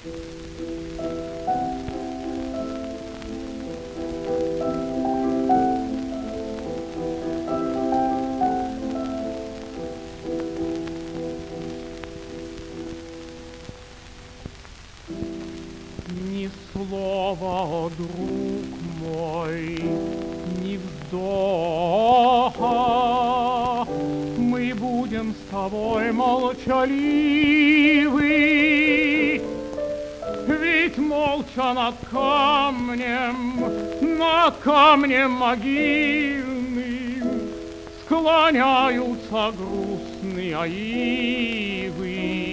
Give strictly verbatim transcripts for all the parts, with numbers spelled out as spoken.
Ни слова, друг мой, ни вздоха, мы будем с тобой молчаливы, ведь молча над камнем, над камнем могильным склоняются грустные ивы.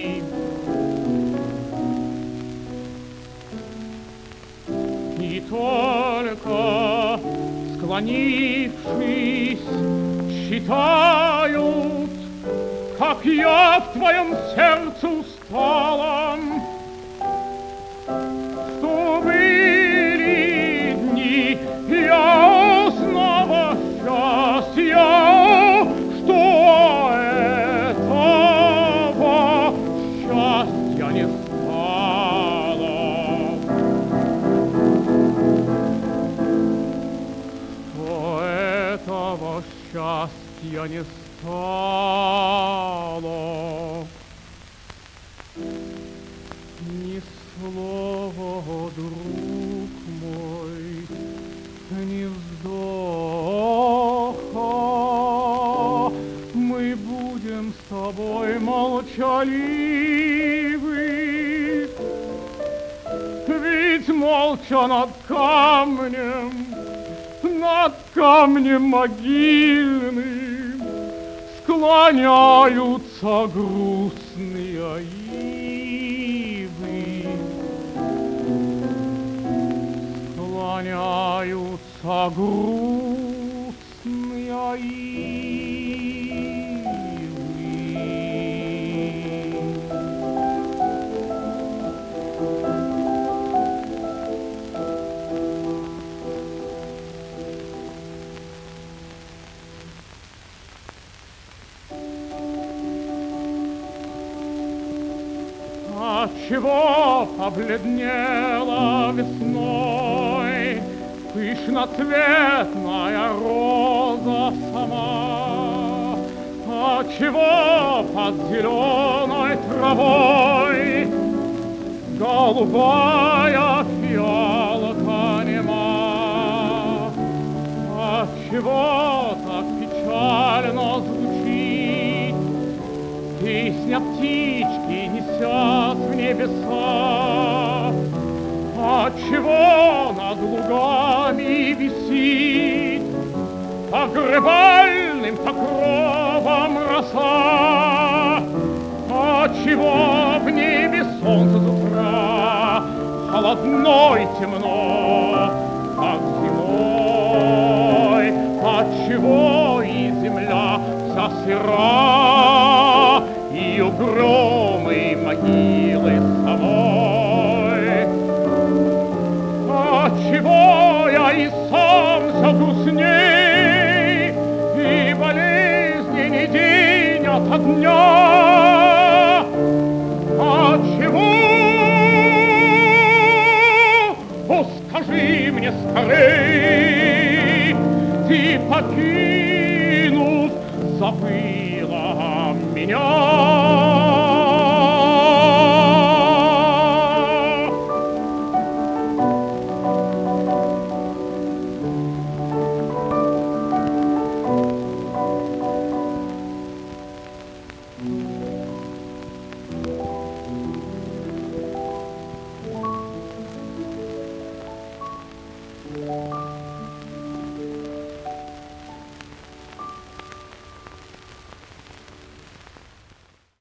И только склонившись, считают, как я в твоем сердце усталом, что были дни, я снова счастья, что этого счастья не стало. Что этого счастья не стало. Ни слова, друг мой, ни вздоха, мы будем с тобой молчаливы, ведь молча над камнем, над камнем могильным склоняются грустные ивы, склоняются грустные ивы. Отчего побледнела весной пышноцветная роза сама? Отчего под зеленой травой голубая фиалка нема? Отчего так печально звучит песня птички, несясь в небеса? Отчего над лугами висит погребальным покровом роса? Отчего в небе солнце с утра холодно и темно, как зимой? Отчего и земля вся сыра и угроза